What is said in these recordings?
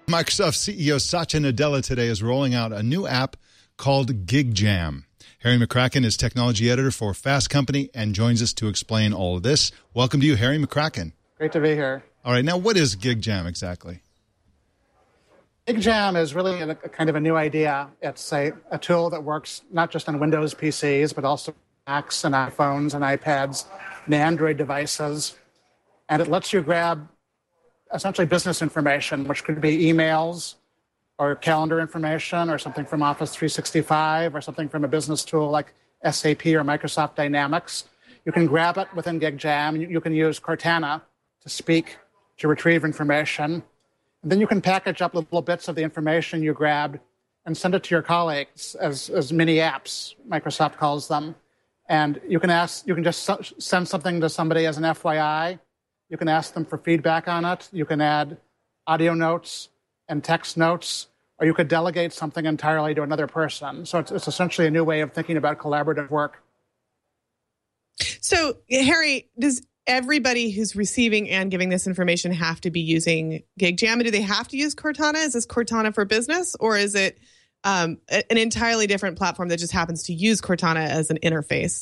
Microsoft CEO Satya Nadella today is rolling out a new app called GigJam. Harry McCracken is technology editor for Fast Company and joins us to explain all of this. Welcome to you, Harry McCracken. Great to be here. All right, now what is GigJam exactly? GigJam is really a kind of a new idea. It's a tool that works not just on Windows PCs, but also Macs and iPhones and iPads and Android devices. And it lets you grab essentially business information, which could be emails or calendar information or something from Office 365 or something from a business tool like SAP or Microsoft Dynamics. You can grab it within GigJam. You can use Cortana to speak, to retrieve information. And then you can package up little bits of the information you grabbed and send it to your colleagues as mini apps, Microsoft calls them. And you can just send something to somebody as an FYI. You can ask them for feedback on it. You can add audio notes and text notes, or you could delegate something entirely to another person. So it's essentially a new way of thinking about collaborative work. So, Harry, does everybody who's receiving and giving this information have to be using GigJam? Do they have to use Cortana? Is this Cortana for Business, or is it an entirely different platform that just happens to use Cortana as an interface?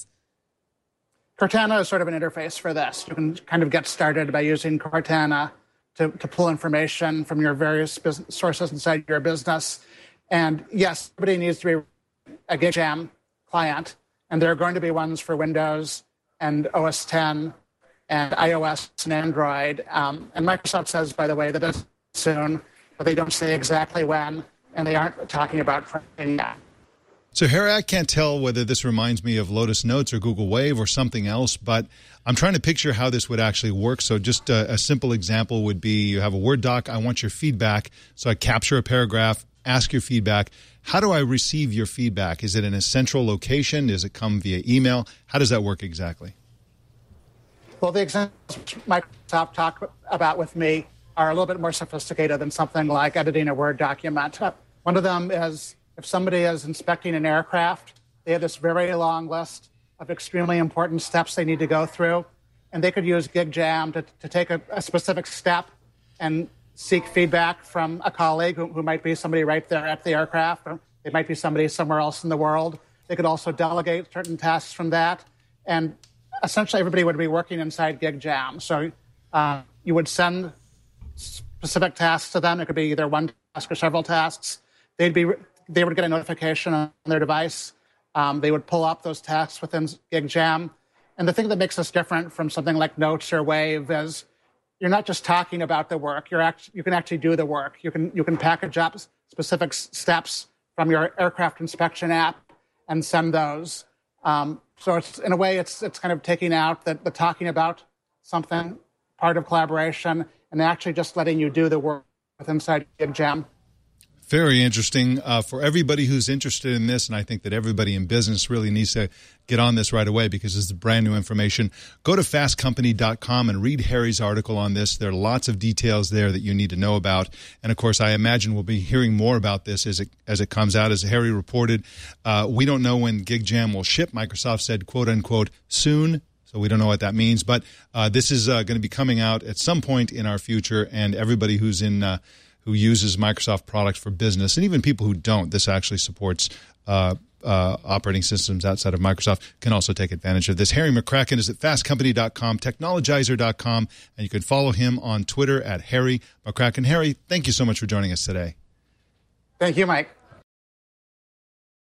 Cortana is sort of an interface for this. You can kind of get started by using Cortana to pull information from your various business sources inside your business. And yes, everybody needs to be a GigJam client, and there are going to be ones for Windows and OS X and iOS and Android. And Microsoft says, by the way, that it's soon, but they don't say exactly when, and they aren't talking about printing yet. So, Harry, I can't tell whether this reminds me of Lotus Notes or Google Wave or something else, but I'm trying to picture how this would actually work. So just a simple example would be you have a Word doc. I want your feedback. So I capture a paragraph, ask your feedback. How do I receive your feedback? Is it in a central location? Does it come via email? How does that work exactly? Well, the examples Microsoft talked about with me are a little bit more sophisticated than something like editing a Word document. One of them is if somebody is inspecting an aircraft, they have this very long list of extremely important steps they need to go through, and they could use GigJam to take a specific step and seek feedback from a colleague who might be somebody right there at the aircraft, or it might be somebody somewhere else in the world. They could also delegate certain tasks from that, and essentially everybody would be working inside GigJam. So you would send specific tasks to them. It could be either one task or several tasks. They would get a notification on their device. They would pull up those tasks within GigJam. And the thing that makes us different from something like Notes or Wave is you're not just talking about the work. You can actually do the work. You can package up specific steps from your aircraft inspection app and send those. So it's in a way, it's kind of taking out the talking about something, part of collaboration, and actually just letting you do the work inside GigJam. Very interesting. For everybody who's interested in this, and I think that everybody in business really needs to get on this right away because this is brand new information, go to fastcompany.com and read Harry's article on this. There are lots of details there that you need to know about. And, of course, I imagine we'll be hearing more about this as it comes out. As Harry reported, we don't know when GigJam will ship. Microsoft said, quote, unquote, soon. So we don't know what that means. But this is going to be coming out at some point in our future, and everybody who's who uses Microsoft products for business, and even people who don't, this actually supports operating systems outside of Microsoft, can also take advantage of this. Harry McCracken is at fastcompany.com, technologizer.com, and you can follow him on Twitter at Harry McCracken. Harry, thank you so much for joining us today. Thank you, Mike.